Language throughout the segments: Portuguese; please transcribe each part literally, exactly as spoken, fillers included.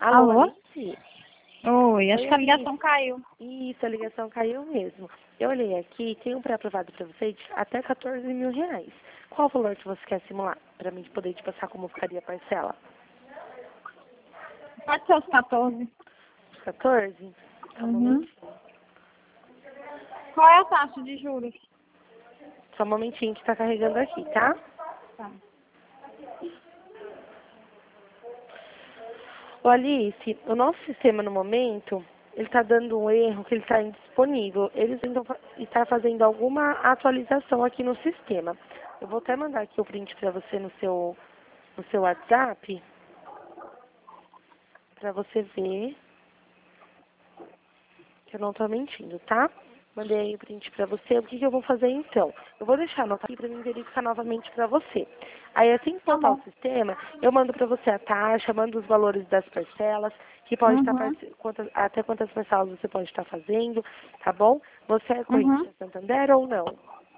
Alô, Alô? Alice? Oi, acho Oi, que a Alice. ligação caiu. Isso, a ligação caiu mesmo. Eu olhei aqui, tem um pré-aprovado para você de até quatorze mil reais. Qual o valor que você quer simular? Para mim poder te passar como ficaria a parcela? Pode ser os quatorze. quatorze? Só um Uhum. momentinho. Qual é a taxa de juros? Só um momentinho que está carregando aqui, tá? Tá. Ô, Alice, o nosso sistema no momento, ele está dando um erro que ele está indisponível. Eles ainda estão fazendo alguma atualização aqui no sistema. Eu vou até mandar aqui o print para você no seu, no seu WhatsApp, para você ver que eu não estou mentindo, tá? Mandei aí o print para você. O que, que eu vou fazer então? Eu vou deixar anotado aqui para mim verificar novamente para você. Aí assim que Tá voltar o bom. sistema, eu mando para você a taxa, mando os valores das parcelas, que pode estar Uhum. parce- quantas, até quantas parcelas você pode estar fazendo, tá bom? Você é Uhum. correntista Santander ou não?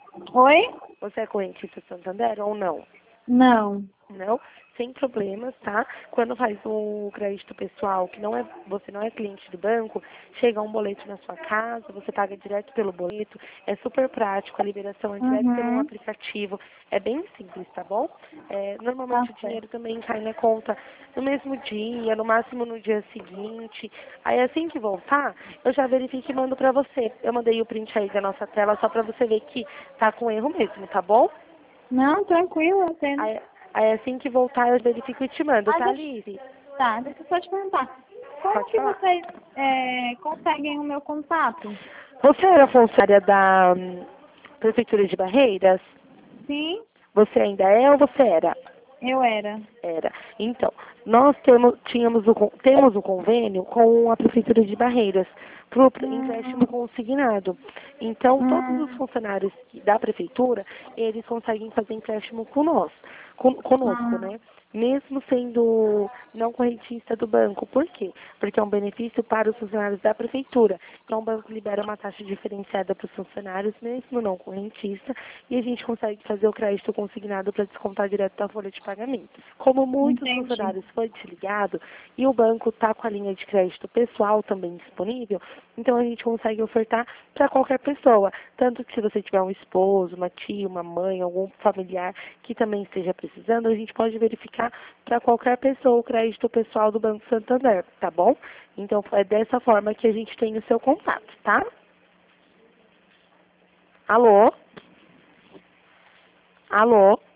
Oi? Você é correntista Santander ou não? Não. Não, sem problemas, tá? Quando faz um crédito pessoal, que não é, você não é cliente do banco, chega um boleto na sua casa, você paga direto pelo boleto, é super prático, a liberação é direto pelo um Uhum. aplicativo, é bem simples, tá bom? É, Tá normalmente o certo. dinheiro também cai na conta no mesmo dia, no máximo no dia seguinte. Aí assim que voltar, eu já verifico e mando pra você. Eu mandei o print aí da nossa tela só pra você ver que tá com erro mesmo, tá bom? Não, tranquilo, eu entendo. Aí, aí assim que voltar eu verifico e te mando, Ah, tá, deixa... Alice? Tá, deixa eu só te perguntar. Como Pode que falar. vocês é, conseguem o meu contato? Você era funcionária da hum, Prefeitura de Barreiras? Sim, Você ainda é ou você era? eu era. Era. Então, nós temos, tínhamos o, con- temos o convênio com a Prefeitura de Barreiras para o empréstimo Hum, consignado. Então, todos os hum, funcionários que- da Prefeitura, eles conseguem fazer empréstimo com nós, com- conosco, hum, né? Mesmo sendo não correntista do banco. Por quê? Porque é um benefício para os funcionários da Prefeitura. Então, o banco libera uma taxa diferenciada para os funcionários, mesmo não correntista, e a gente consegue fazer o crédito consignado para descontar direto da folha de pagamento. Como muitos entendi. funcionários foi desligado e o banco está com a linha de crédito pessoal também disponível, então a gente consegue ofertar para qualquer pessoa. Tanto que se você tiver um esposo, uma tia, uma mãe, algum familiar que também esteja precisando, a gente pode verificar para qualquer pessoa o crédito pessoal do Banco Santander, tá bom? Então é dessa forma que a gente tem o seu contato, tá? Alô? Alô?